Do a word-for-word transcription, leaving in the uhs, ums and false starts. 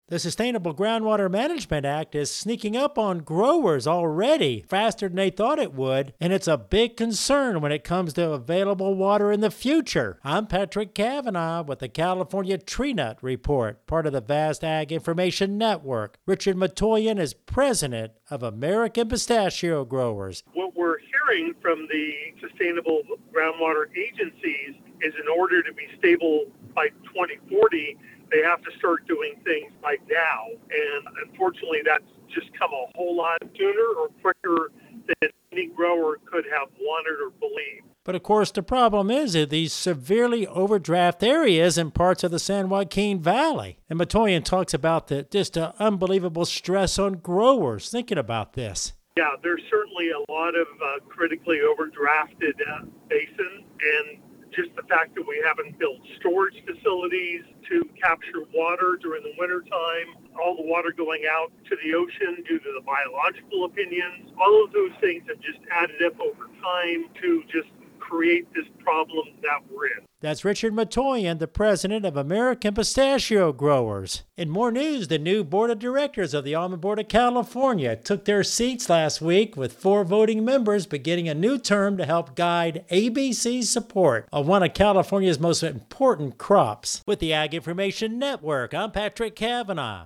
The Sustainable Groundwater Management Act is sneaking up on growers already faster than they thought it would, and it's a big concern when it comes to available water in the future. I'm Patrick Cavanaugh with the California Tree Nut Report, part of the Vast Ag Information Network. Richard Matoyan is president of American Pistachio Growers. What we're hearing from the Sustainable Groundwater agencies is in order to be stable by twenty forty, they have to start doing things like now. And unfortunately, that's just come a whole lot sooner or quicker than any grower could have wanted or believed. But of course, the problem is that these severely overdraft areas in parts of the San Joaquin Valley. And Matoyan talks about the just the unbelievable stress on growers thinking about this. Yeah, there's certainly a lot of uh, critically overdrafted uh, basins, and just the fact that we haven't built storage facilities to capture water during the wintertime, all the water going out to the ocean due to the biological opinions, all of those things have just added up over time to just create this problem that we're in. That's Richard Matoyan, the president of American Pistachio Growers. In more news, the new board of directors of the Almond Board of California took their seats last week with four voting members beginning a new term to help guide A B C's support of one of California's most important crops. With the Ag Information Network, I'm Patrick Cavanaugh.